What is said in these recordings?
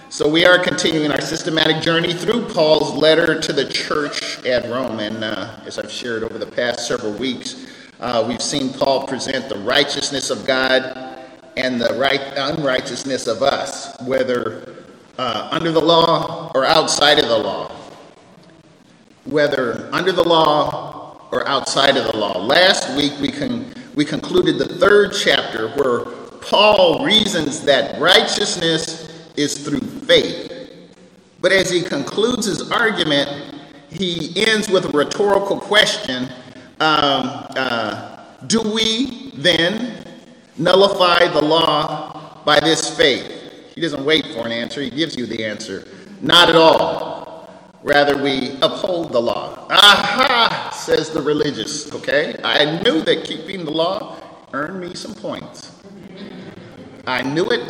So we are continuing our systematic journey through Paul's letter to the church at Rome. And as I've shared over the past several weeks, we've seen Paul present the righteousness of God and the unrighteousness of us, whether under the law or outside of the law. Whether under the law or outside of the law. Last week we concluded the third chapter where Paul reasons that righteousness is through faith. But as he concludes his argument, he ends with a rhetorical question. Do we then nullify the law by this faith? He doesn't wait for an answer. He gives you the answer. Not at all. Rather, we uphold the law. Aha, says the religious. Okay, I knew that keeping the law earned me some points. I knew it.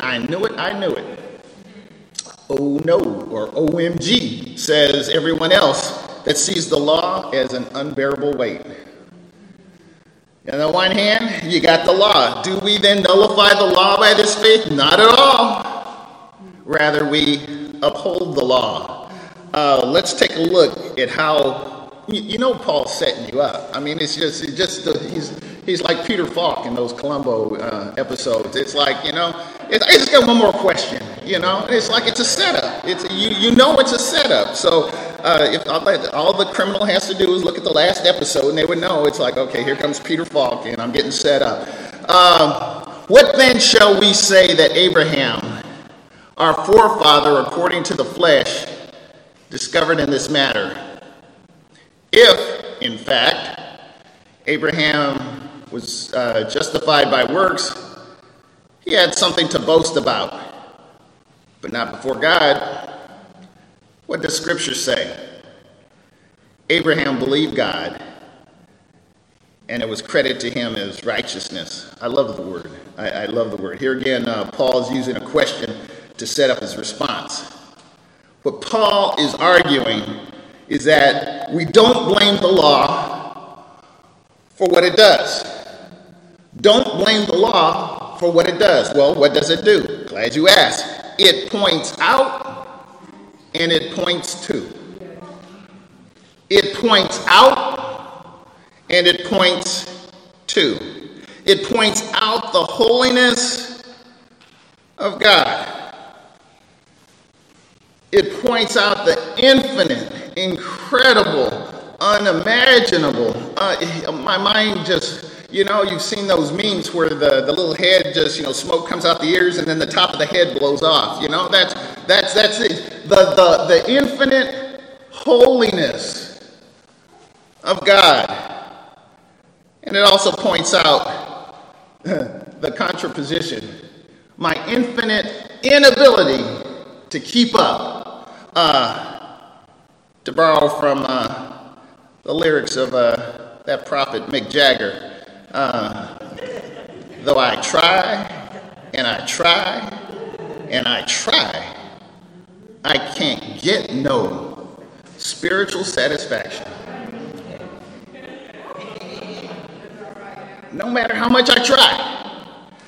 Oh no, or OMG, says everyone else that sees the law as an unbearable weight. On the one hand, you got the law. Do we then nullify the law by this faith? Not at all. Rather, we uphold the law. Let's take a look at how, Paul's setting you up. I mean, he's like Peter Falk in those Columbo episodes. It's like, it's just got one more question, It's like it's a setup. It's a setup. So if all the criminal has to do is look at the last episode, and they would know it's like, okay, here comes Peter Falk, and I'm getting set up. What then shall we say that Abraham, our forefather according to the flesh, discovered in this matter? If, in fact, Abraham was justified by works, he had something to boast about, but not before God. What does Scripture say? Abraham believed God, and it was credited to him as righteousness. I love the word. I love the word. Here again, Paul's using a question to set up his response. What Paul is arguing is that we don't blame the law for what it does. Don't blame the law for what it does. Well, what does it do? Glad you asked. It points out and it points to. It points out and it points to. It points out the holiness of God. It points out the infinite, incredible, unimaginable. My mind just, you've seen those memes where the little head just, smoke comes out the ears and then the top of the head blows off. That's it. The infinite holiness of God. And it also points out the contraposition, my infinite inability to keep up. To borrow from the lyrics of that prophet Mick Jagger, though I try and I try and I try, I can't get no spiritual satisfaction. No matter how much I try.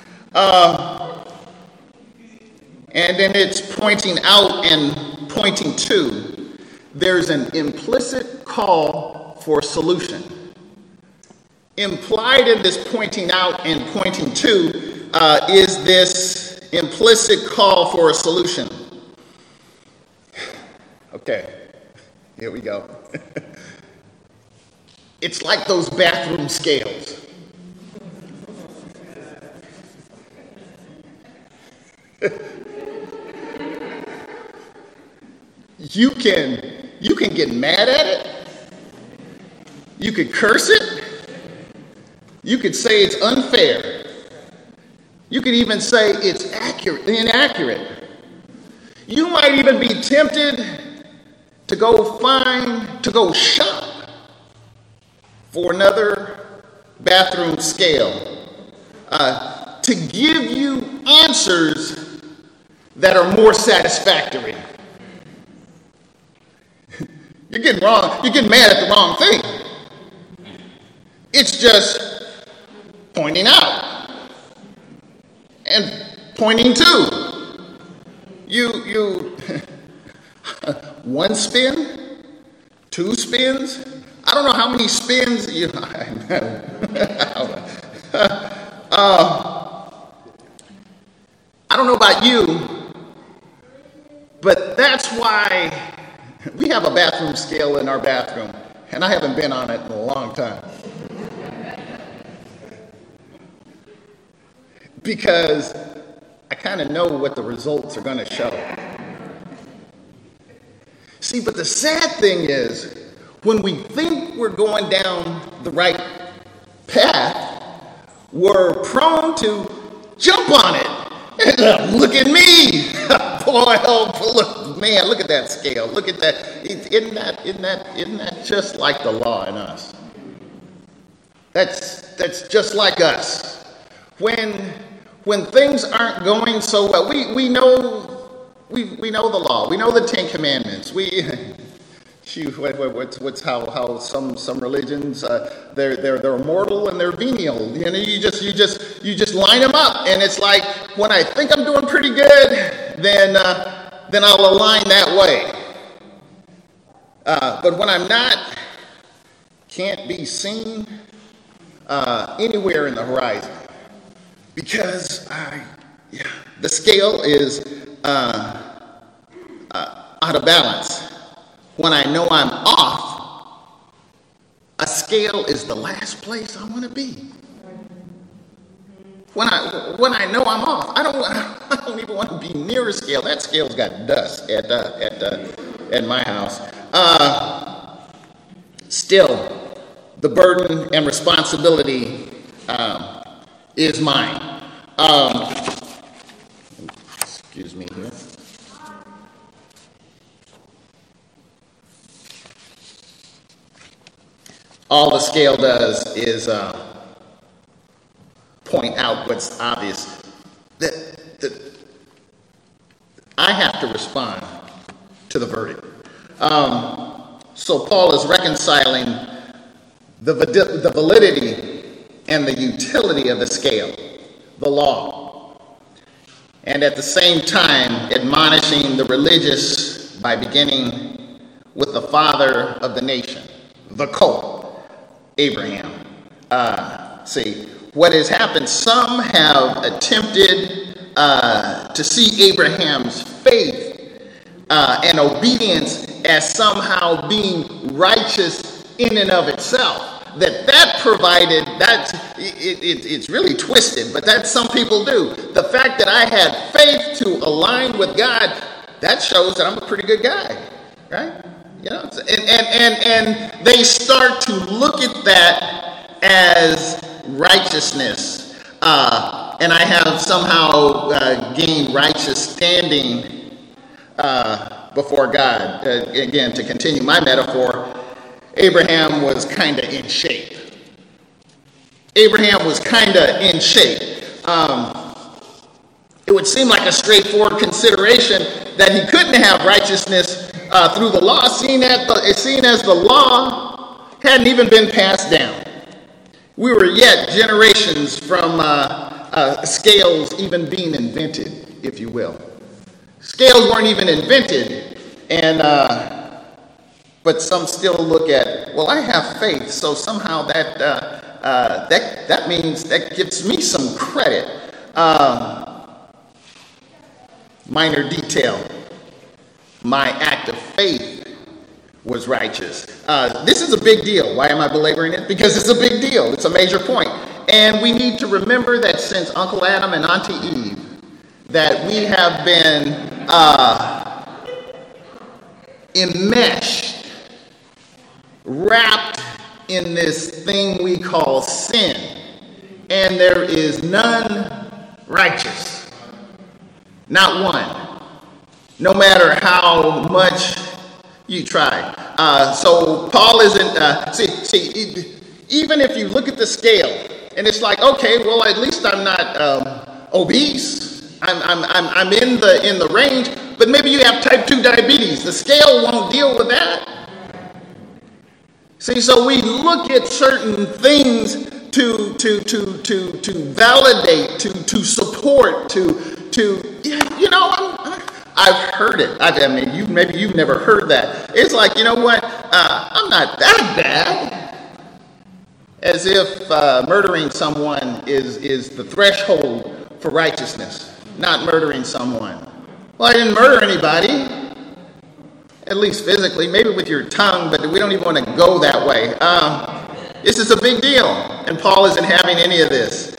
And then it's pointing out and pointing to. There's an implicit call for solution. Implied in this pointing out and pointing to is this implicit call for a solution. Okay, here we go. It's like those bathroom scales. You can get mad at it. You could curse it. You could say it's unfair. You could even say it's inaccurate. You might even be tempted to go shop for another bathroom scale to give you answers that are more satisfactory. You're getting mad at the wrong thing. It's just pointing out and pointing to. You one spin, two spins. I don't know how many spins you. I don't know about you, but that's why we have a bathroom scale in our bathroom, and I haven't been on it in a long time. Because I kind of know what the results are going to show. See, but the sad thing is, when we think we're going down the right path, we're prone to jump on it. Look at me. Boy, oh, look, man, look at that scale. Look at that. Isn't that just like the law in us? That's just like us. When things aren't going so well, we know the law. We know the Ten Commandments. What's how some religions they're mortal and they're venial. You know, you just line them up, and it's like when I think I'm doing pretty good, then I'll align that way. But when I'm not, can't be seen anywhere in the horizon. Because the scale is out of balance. When I know I'm off, a scale is the last place I want to be. When I know I'm off, I don't even want to be near a scale. That scale's got dust at my house. Still, the burden and responsibility is mine. Excuse me here. All the scale does is point out what's obvious. That I have to respond to the verdict. So Paul is reconciling the validity and the utility of the scale, the law, and at the same time admonishing the religious by beginning with the father of the nation, the colt, Abraham. See, what has happened, some have attempted to see Abraham's faith and obedience as somehow being righteous in and of itself. That provided, it's really twisted, but that some people do. The fact that I had faith to align with God, that shows that I'm a pretty good guy, right? You know, and they start to look at that as righteousness, and I have somehow gained righteous standing before God. Again, to continue my metaphor, Abraham was kind of in shape. Abraham was kind of in shape. It would seem like a straightforward consideration that he couldn't have righteousness through the law, seeing as the law hadn't even been passed down. We were yet generations from scales even being invented, if you will. Scales weren't even invented, and but some still look at, well, I have faith, so somehow that means that gives me some credit. Minor detail. My act of faith was righteous. This is a big deal. Why am I belaboring it? Because it's a big deal. It's a major point. And we need to remember that since Uncle Adam and Auntie Eve, that we have been enmeshed, wrapped in this thing we call sin, and there is none righteous, not one, no matter how much you try. So Paul isn't, even if you look at the scale and it's like, okay, well, at least I'm not obese, I'm in the range, but maybe you have type 2 diabetes. The scale won't deal with that. See, so we look at certain things to validate, to support, I've heard it. Maybe you've never heard that. It's like, you know what? I'm not that bad. As if murdering someone is the threshold for righteousness. Not murdering someone. Well, I didn't murder anybody. At least physically, maybe with your tongue, but we don't even want to go that way. This is a big deal, and Paul isn't having any of this.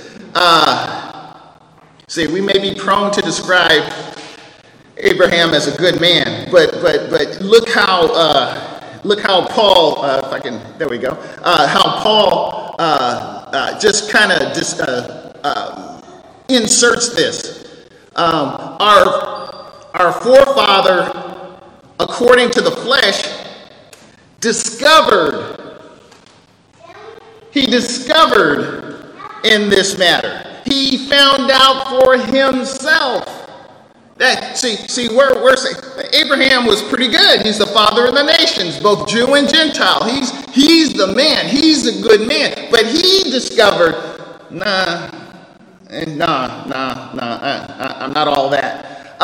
See, we may be prone to describe Abraham as a good man, but look how Paul, if I can, there we go. How Paul just kind of inserts this. Our forefather, according to the flesh, he discovered in this matter. He found out for himself. That we're saying Abraham was pretty good. He's the father of the nations, both Jew and Gentile. He's the man. He's a good man. But he discovered, I'm not all that.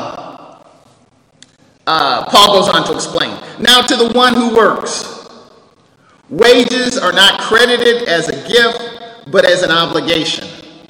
Paul goes on to explain. Now to the one who works, wages are not credited as a gift, but as an obligation.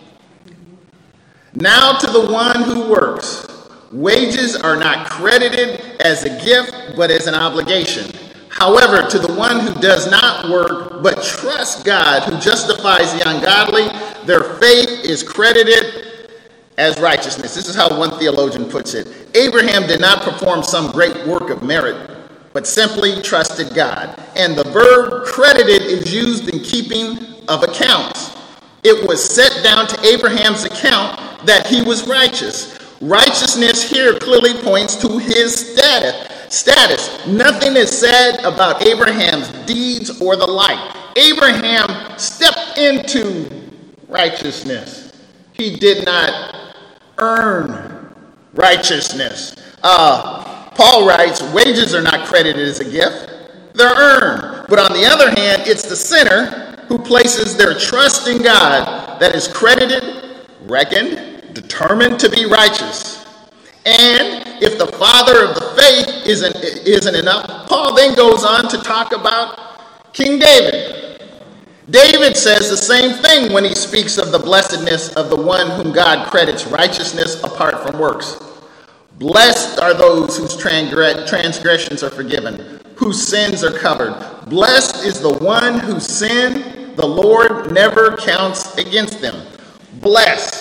Now to the one who works, wages are not credited as a gift, but as an obligation. However, to the one who does not work, but trusts God, who justifies the ungodly, their faith is credited as righteousness. This is how one theologian puts it. Abraham did not perform some great work of merit, but simply trusted God. And the verb credited is used in keeping of accounts. It was set down to Abraham's account that he was righteous. Righteousness here clearly points to his status. Nothing is said about Abraham's deeds or the like. Abraham stepped into righteousness. He did not earn righteousness. Paul writes, wages are not credited as a gift. They're earned. But on the other hand, it's the sinner who places their trust in God that is credited, reckoned, determined to be righteous. And if the father of the faith isn't enough, Paul then goes on to talk about King David. David says the same thing when he speaks of the blessedness of the one whom God credits righteousness apart from works. Blessed are those whose transgressions are forgiven, whose sins are covered. Blessed is the one whose sin the Lord never counts against them. Blessed.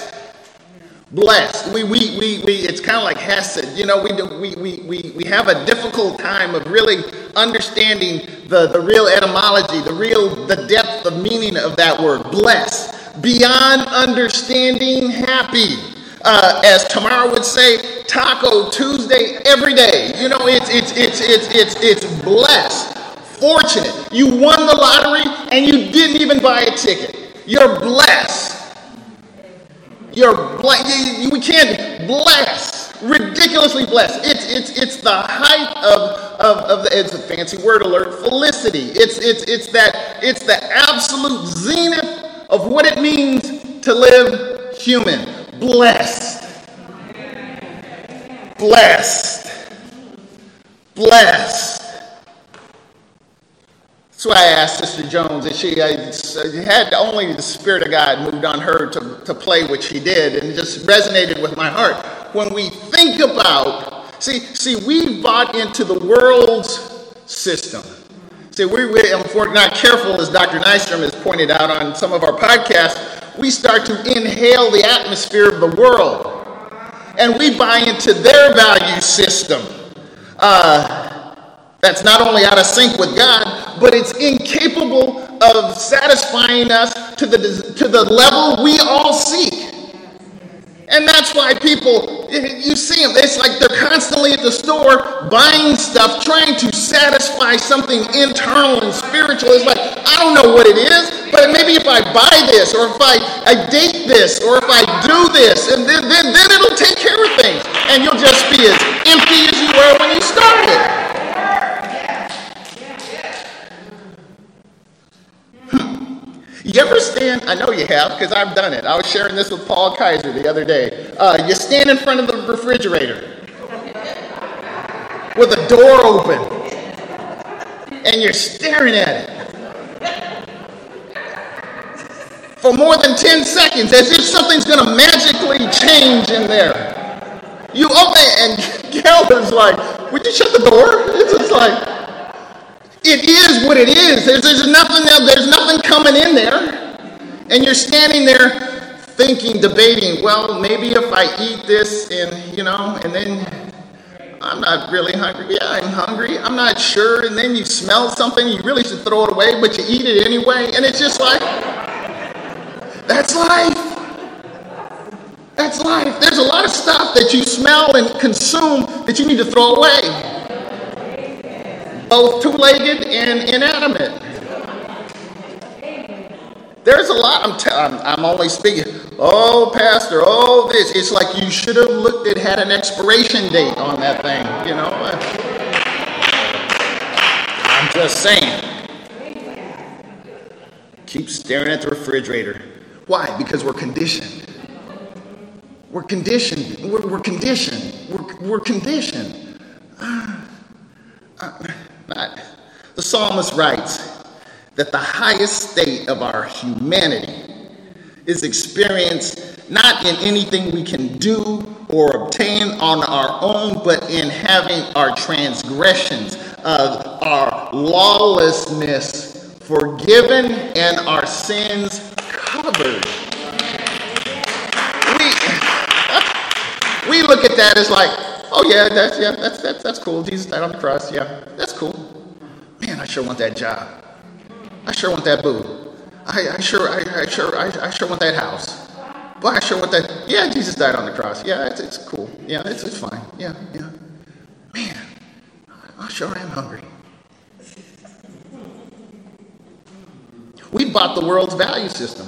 It's kind of like Hesed. You know, we have a difficult time of really understanding the real etymology, the depth of meaning of that word. Blessed. Beyond understanding, happy. As Tamara would say, Taco Tuesday every day. You know, it's blessed. Fortunate. You won the lottery and you didn't even buy a ticket. You're blessed. You're blessed. We can't bless. Ridiculously blessed. It's the height of the, it's a fancy word alert, felicity. It's the absolute zenith of what it means to live human. Blessed. That's why I asked Sister Jones if she had only the Spirit of God moved on her to play what she did, and it just resonated with my heart. When we think about, see, we bought into the world's system. See, if we're not careful, as Dr. Nystrom has pointed out on some of our podcasts, we start to inhale the atmosphere of the world, and we buy into their value system. That's not only out of sync with God, but it's incapable of satisfying us to the level we all seek. And that's why people, you see them, it's like they're constantly at the store buying stuff, trying to satisfy something internal and spiritual. It's like, I don't know what it is, but maybe if I buy this, or if I date this, or if I do this, and then it'll take care of things. And you'll just be as empty as you were when you started. You ever stand, I know you have, because I've done it. I was sharing this with Paul Kaiser the other day. You stand in front of the refrigerator, with a door open, and you're staring at it for more than 10 seconds as if something's going to magically change in there. You open it, and Keller's like, would you shut the door? It's just like, it is what it is. There's nothing coming in there. And you're standing there thinking, debating, well, maybe if I eat this and then I'm not really hungry. Yeah, I'm hungry. I'm not sure. And then you smell something, you really should throw it away, but you eat it anyway. And it's just like, that's life. That's life. There's a lot of stuff that you smell and consume that you need to throw away. Both two-legged and inanimate. There's a lot. I'm only speaking. Oh, Pastor, oh, this. It's like you should have looked at, had an expiration date on that thing, I'm just saying. Keep staring at the refrigerator. Why? Because we're conditioned. We're conditioned. We're conditioned. We're conditioned. The psalmist writes that the highest state of our humanity is experienced not in anything we can do or obtain on our own, but in having our transgressions of our lawlessness forgiven and our sins covered. We look at that as like, oh yeah, that's cool. Jesus died on the cross. Yeah, that's cool. Man, I sure want that job. I sure want that boo. I sure want that house. Boy, I sure want that. Yeah, Jesus died on the cross. Yeah, it's cool. Yeah, it's fine. Yeah. Man, I sure am hungry. We bought the world's value system.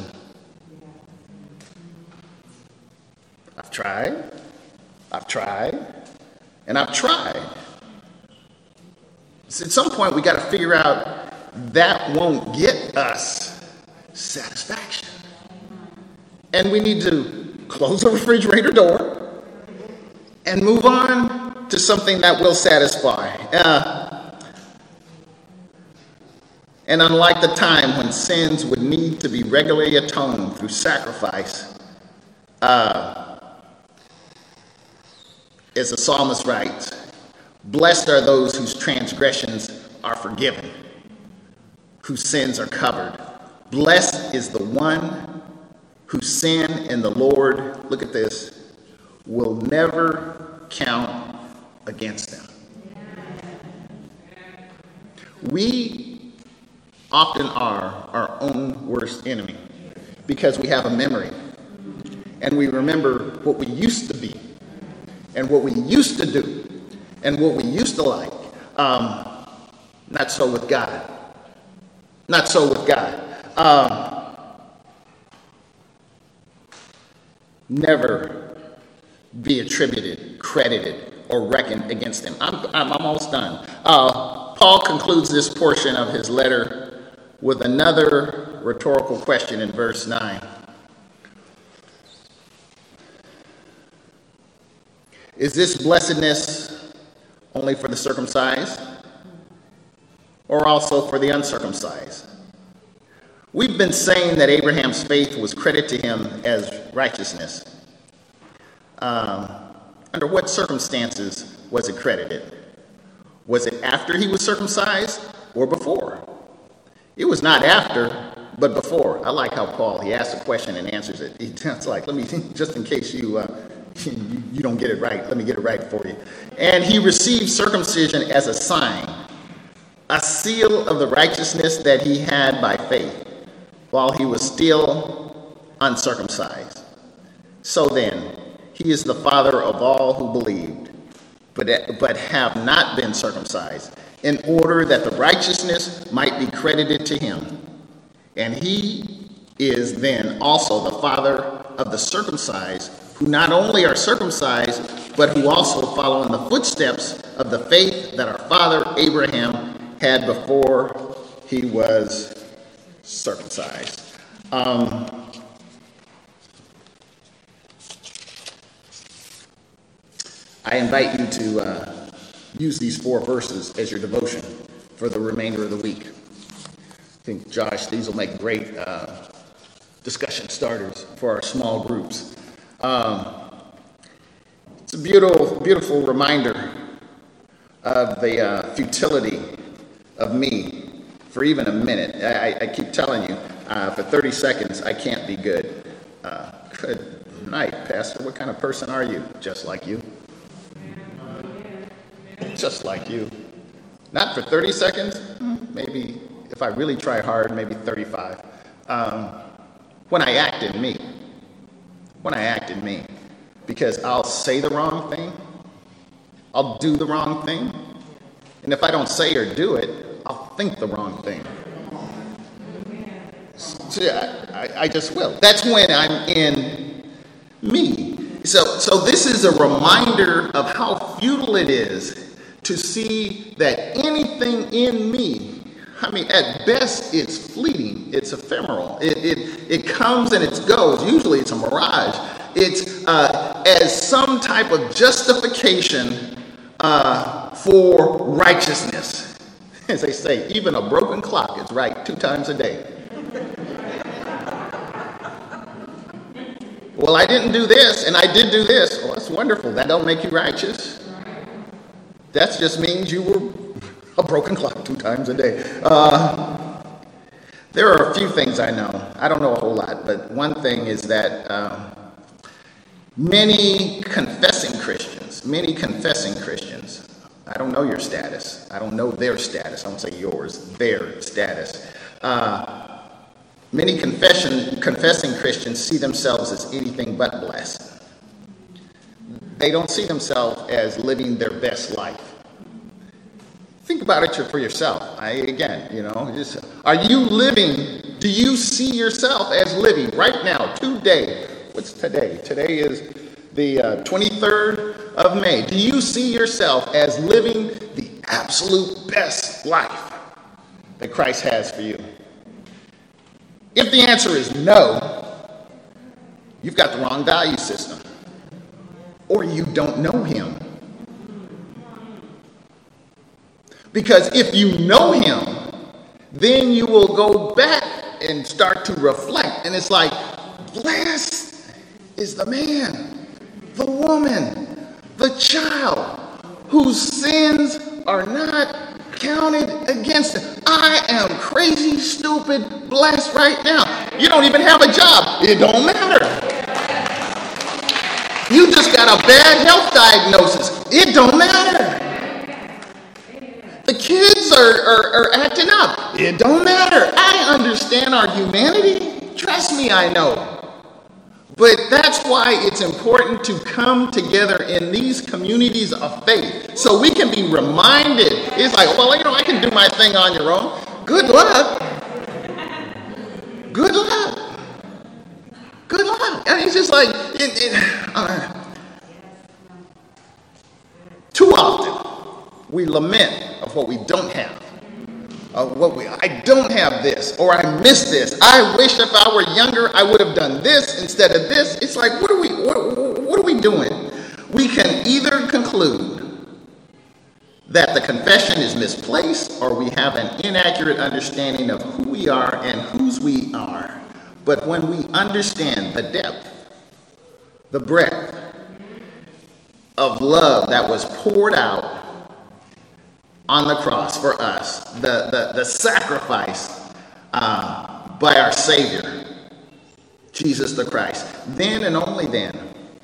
I've tried. So at some point, we got to figure out that won't get us satisfaction. And we need to close the refrigerator door and move on to something that will satisfy. And unlike the time when sins would need to be regularly atoned through sacrifice, as the psalmist writes, blessed are those whose transgressions are forgiven, whose sins are covered. Blessed is the one whose sin in the Lord, look at this, will never count against them. We often are our own worst enemy because we have a memory and we remember what we used to be and what we used to do and what we used to like. Not so with God. Not so with God. Never be attributed, credited, or reckoned against him. I'm almost done. Paul concludes this portion of his letter with another rhetorical question in verse 9. Is this blessedness only for the circumcised or also for the uncircumcised? We've been saying that Abraham's faith was credited to him as righteousness. Under what circumstances was it credited? Was it after he was circumcised or before? It was not after, but before. I like how Paul, he asks a question and answers it. It's like, let me, just in case you don't get it right, let me get it right for you. And he received circumcision as a sign, a seal of the righteousness that he had by faith, while he was still uncircumcised. So then, he is the father of all who believed, but have not been circumcised, in order that the righteousness might be credited to him. And he is then also the father of the circumcised, who not only are circumcised, but who also follow in the footsteps of the faith that our father Abraham had before he was circumcised. I invite you to use these 4 verses as your devotion for the remainder of the week. I think, Josh, these will make great discussion starters for our small groups. It's a beautiful, beautiful reminder of the futility of me for even a minute. I keep telling you, for 30 seconds, I can't be good. Good night, Pastor. What kind of person are you? Just like you. Just like you. Not for 30 seconds, maybe if I really try hard, maybe 35. When I act in me. Because I'll say the wrong thing. I'll do the wrong thing. And if I don't say or do it, I'll think the wrong thing. So yeah, I just will. That's when I'm in me. So this is a reminder of how futile it is to see that anything in me, I mean, at best, it's fleeting. It's ephemeral. It comes and it goes. Usually it's a mirage. It's as some type of justification for righteousness. As they say, even a broken clock is right 2 times a day. Well, I didn't do this, and I did do this. Well, that's wonderful. That don't make you righteous. That just means you were a broken clock 2 times a day. There are a few things I know. I don't know a whole lot, but one thing is that many confessing Christians, I don't know your status. I don't know their status. I won't say yours, their status. Many confessing Christians see themselves as anything but blessed. They don't see themselves as living their best life. Think about it for yourself. Are you living, do you see yourself as living right now, today? What's today? Today is the 23rd of May. Do you see yourself as living the absolute best life that Christ has for you? If the answer is no, you've got the wrong value system, or you don't know him. Because if you know him, then you will go back and start to reflect. And it's like, blessed is the man, the woman, the child whose sins are not counted against him. I am crazy, stupid, blessed right now. You don't even have a job. It don't matter. You just got a bad health diagnosis. It don't matter. The kids are acting up. It don't matter. I understand our humanity. Trust me, I know. But that's why it's important to come together in these communities of faith so we can be reminded. It's like, well, I can do my thing on your own. Good luck. Good luck. Good luck. I mean, it's just like, too often we lament of what we don't have. I don't have this, or I miss this. I wish if I were younger, I would have done this instead of this. It's like, what are we doing? We can either conclude that the confession is misplaced, or we have an inaccurate understanding of who we are and whose we are. But when we understand the depth, the breadth of love that was poured out on the cross for us, the sacrifice by our Savior, Jesus the Christ, then and only then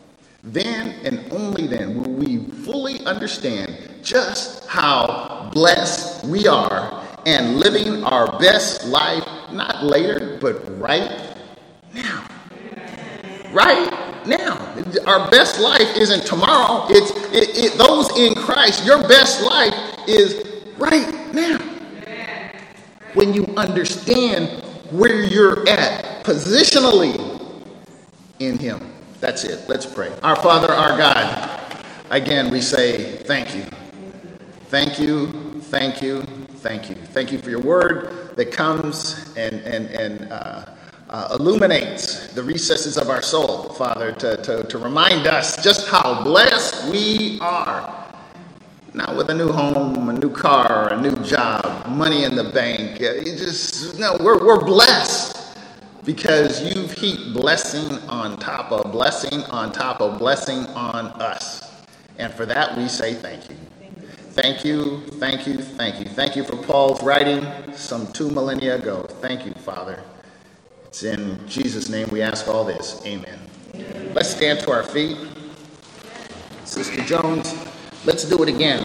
will we fully understand just how blessed we are and living our best life, not later, but right now. Right now. Our best life isn't tomorrow. It's those in Christ. Your best life is right now. When you understand where you're at positionally in him. That's it. Let's pray. Our Father, our God, again we say thank you. Thank you, thank you, thank you. Thank you for your word that comes and illuminates the recesses of our soul, Father, to remind us just how blessed we are. not with a new home, a new car, a new job, money in the bank. We're blessed because you've heaped blessing on top of blessing on top of blessing on us. And for that, we say thank you. Thank you, thank you, thank you. Thank you for Paul's writing some 2 millennia ago. Thank you, Father. It's in Jesus' name we ask all this. Amen. Let's stand to our feet. Sister Jones, let's do it again.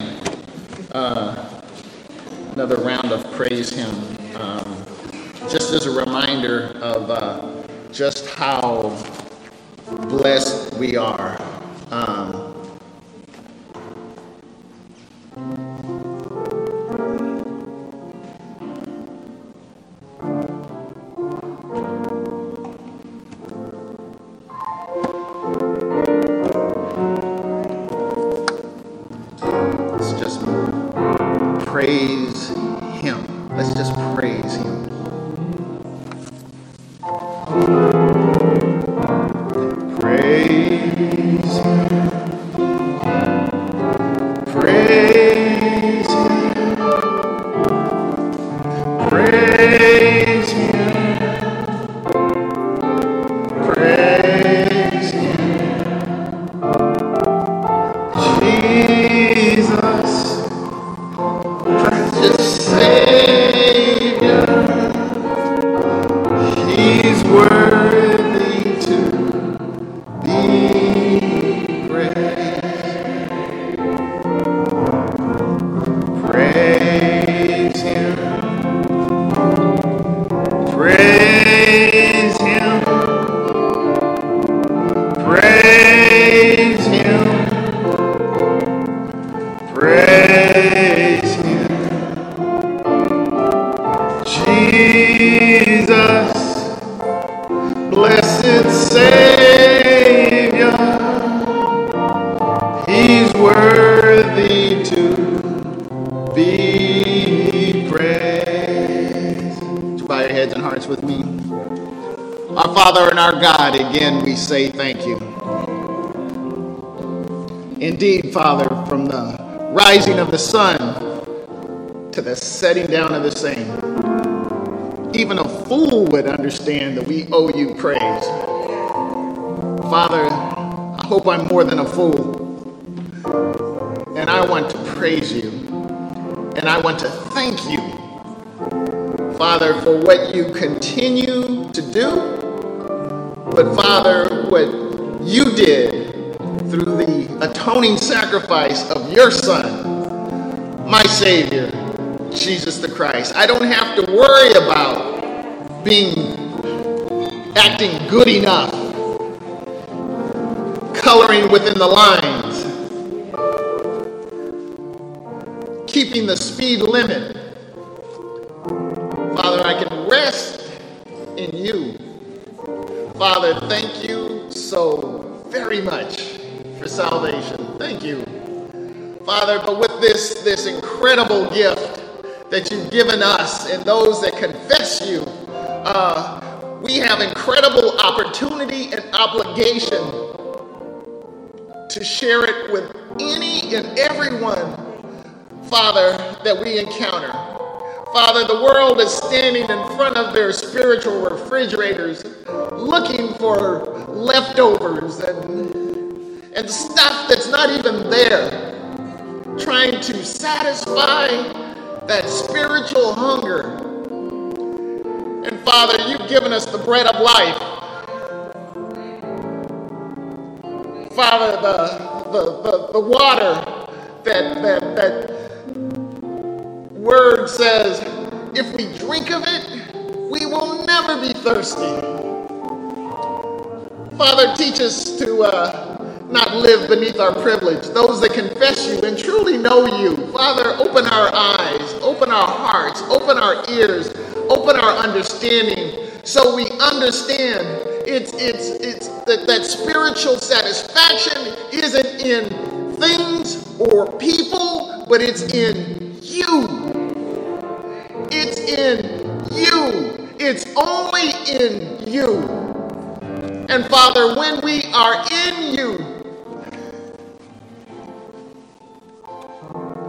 Another round of praise hymn. Just as a reminder of just how blessed we are. Praise him. Let's just praise him. Praise him. Praise him. Praise him. Praise him. Jesus. Savior, he's worthy to be praised. Praise him. Praise him. Praise him. Praise him. Jesus, blessed Savior, he's worthy to be praised. Would you bow your heads and hearts with me? Our Father and our God, again we say thank you. Indeed, Father, from the rising of the sun to the setting down of the same, even a fool would understand that we owe you praise. Father, I hope I'm more than a fool. And I want to praise you. And I want to thank you, Father, for what you continue to do. But Father, what you did through the atoning sacrifice of your Son, my Savior, Jesus the Christ. I don't have to worry about acting good enough, coloring within the lines, keeping the speed limit. Father, I can rest in you. Father, thank you so very much for salvation. Thank you, Father, but with this incredible gift that you've given us and those that confess you, we have incredible opportunity and obligation to share it with any and everyone, Father, that we encounter. Father, the world is standing in front of their spiritual refrigerators looking for leftovers and stuff that's not even there, trying to satisfy that spiritual hunger. And Father, you've given us the bread of life. Father, the water that word says, if we drink of it, we will never be thirsty. Father, teach us to not live beneath our privilege. Those that confess you and truly know you, Father, open our eyes, open our hearts, open our ears, open our understanding, so we understand it's that spiritual satisfaction isn't in things or people, but it's in you. It's in you. It's only in you. And Father, when we are in you,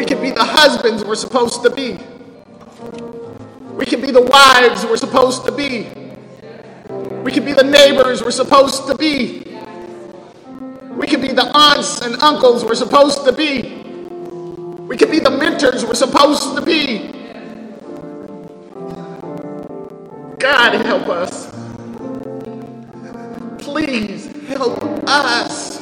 We can be the husbands we're supposed to be. We can be the wives we're supposed to be. We can be the neighbors we're supposed to be. We can be the aunts and uncles we're supposed to be. We can be the mentors we're supposed to be. God, help us. Please help us.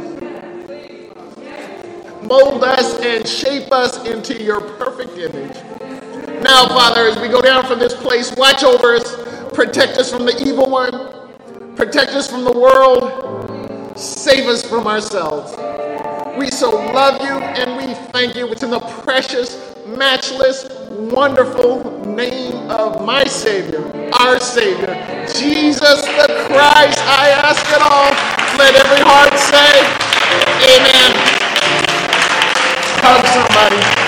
Mold us and shape us into your perfect image. Now, Father, as we go down from this place, watch over us. Protect us from the evil one. Protect us from the world. Save us from ourselves. We so love you and we thank you. It's in the precious, matchless, wonderful name of my Savior, our Savior, Jesus the Christ. I ask it all. Let every heart say, amen. Hug somebody.